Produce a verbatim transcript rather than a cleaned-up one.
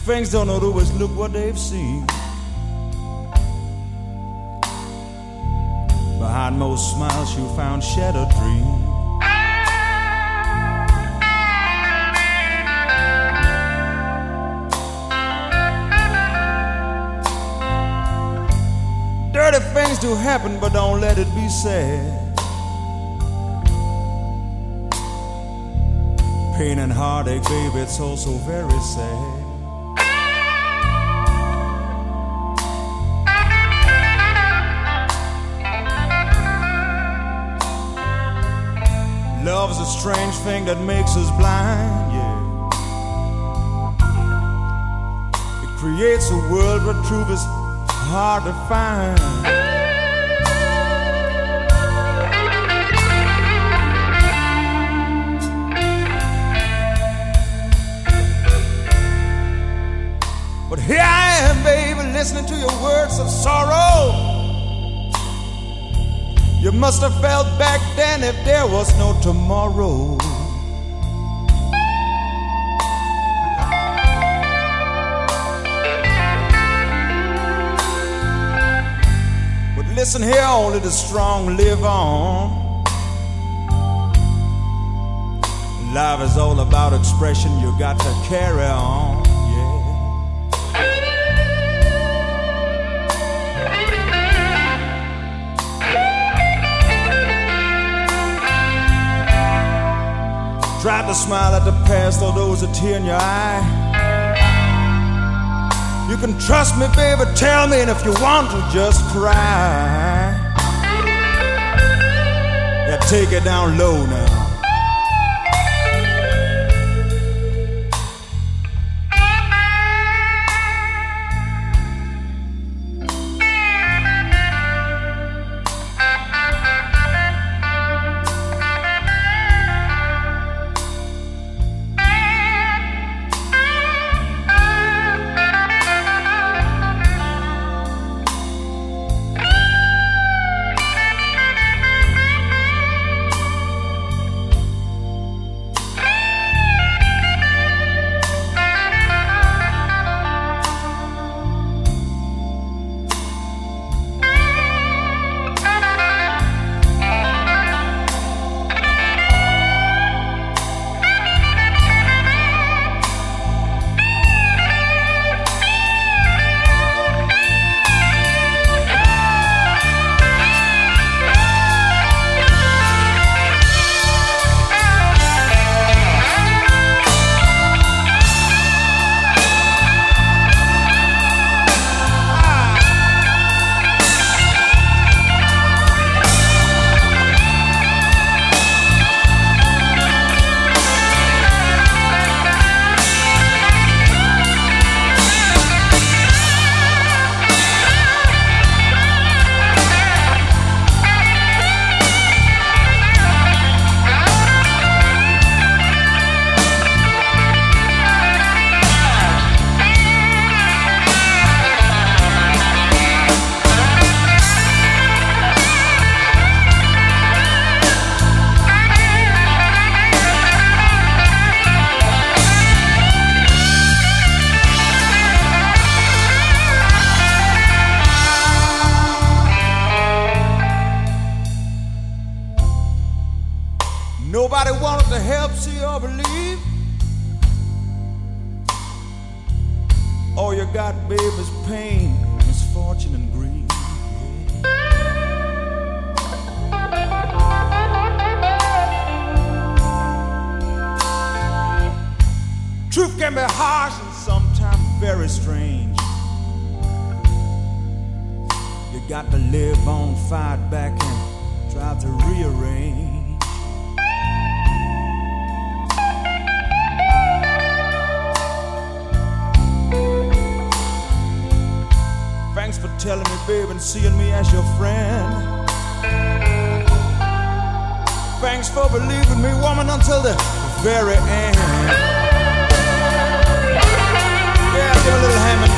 Things don't always look what they've seen. Behind most smiles you found shattered dreams. Dirty things do happen, but don't let it be said. Pain and heartache, baby, it's also very sad. Love is a strange thing that makes us blind, yeah. It creates a world where truth is hard to find. But here I am, baby, listening to your words of sorrow. You must have felt back then if there was no tomorrow. But listen here, only the strong live on. Life is all about expression, you got to carry on. Try to smile at the past, although there's a tear in your eye. You can trust me, baby, tell me, and if you want to, just cry. Yeah, take it down low now. Nobody wanted to help, see, or believe. All you got, babe, is pain, misfortune, and grief. Truth can be harsh and sometimes very strange. You got to live on, fight back, and try to rearrange. Thanks for telling me, babe, and seeing me as your friend. Thanks for believing me, woman, until the very end. Yeah, give a little hand.